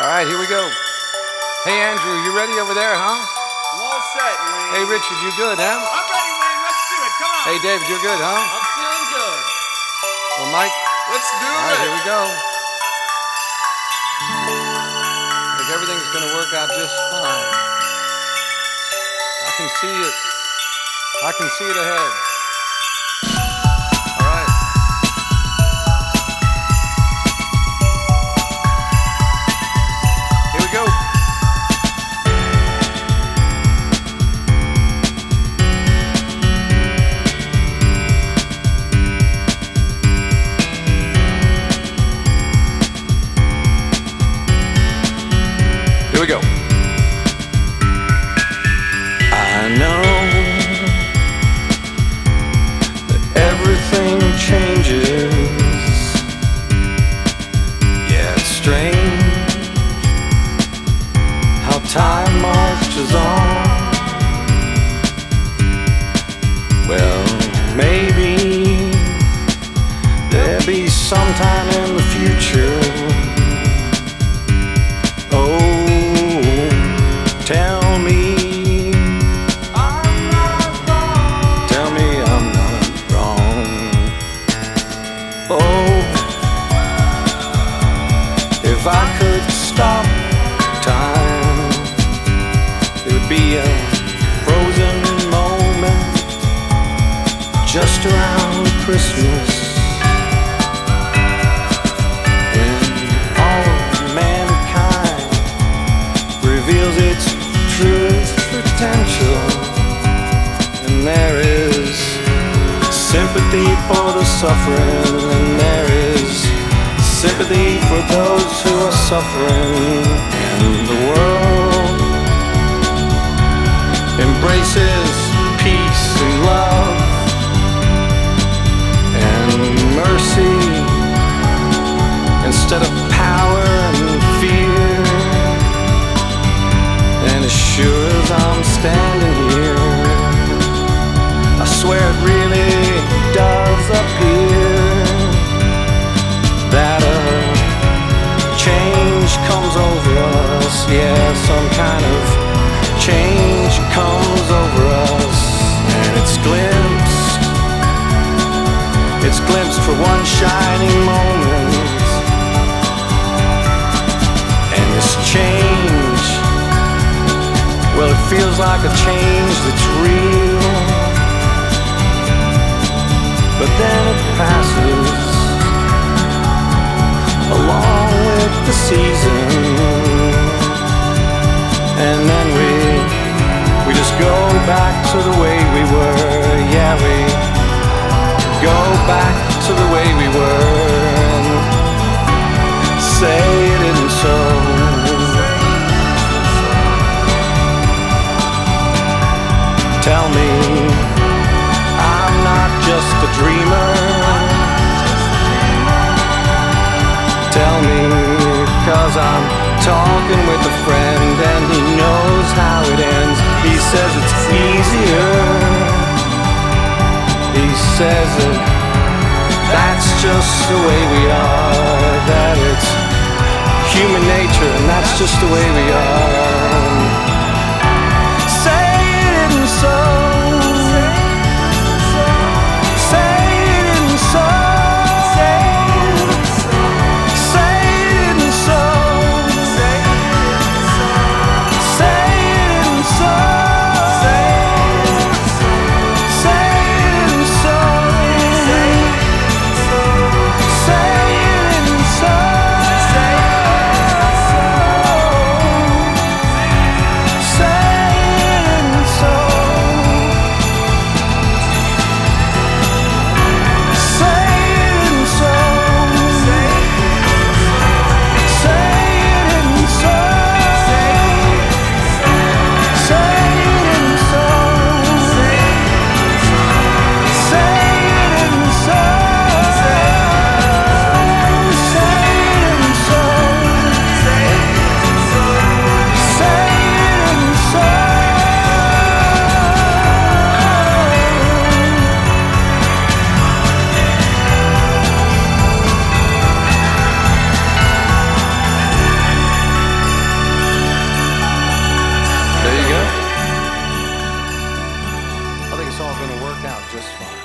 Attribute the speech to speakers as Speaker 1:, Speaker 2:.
Speaker 1: All right, here we go. Hey, Andrew, you ready over there, huh?
Speaker 2: I'm all set, Wayne.
Speaker 1: Hey, Richard, you good, huh?
Speaker 2: I'm ready, Wayne. Let's do it. Come on.
Speaker 1: Hey, David, you're good, huh?
Speaker 2: I'm feeling good.
Speaker 1: Well, Mike?
Speaker 2: Let's do
Speaker 1: All right,
Speaker 2: it.
Speaker 1: here we go. I think everything's going to work out just fine. I can see it. I can see it ahead. All right. Here we go. Here we go. I know that everything changes. Yeah, it's strange how time marches on. Well, maybe there'll be sometime in the future. Tell me I'm not wrong. Tell me I'm not wrong. Oh, if I could stop time, it would be a frozen moment just around Christmas. Reveals its truest potential, and there is sympathy for the suffering, and there is sympathy for those who are suffering, and the world embraces peace and love and mercy instead of power and fear. And as sure as I'm standing here, I swear it really does appear that a change comes over us. Yeah, some kind of change comes over us. And it's glimpsed for one shining moment. And this change, well, it feels like a change that's real, but then it passes along with the season, and then we just go back to the way we were. Yeah, we go back to the way we were and say it isn't so. Tell me I'm not just a dreamer. Tell me, 'cause I'm talking with a friend and he knows how it ends. He says it's easier. He says that that's just the way we are, that it's human nature and that's just the way we are. So say it isn't so. Say it isn't so. Say it isn't so. Say it isn't so. Say it isn't so. Say it isn't so. all gonna work out just fine.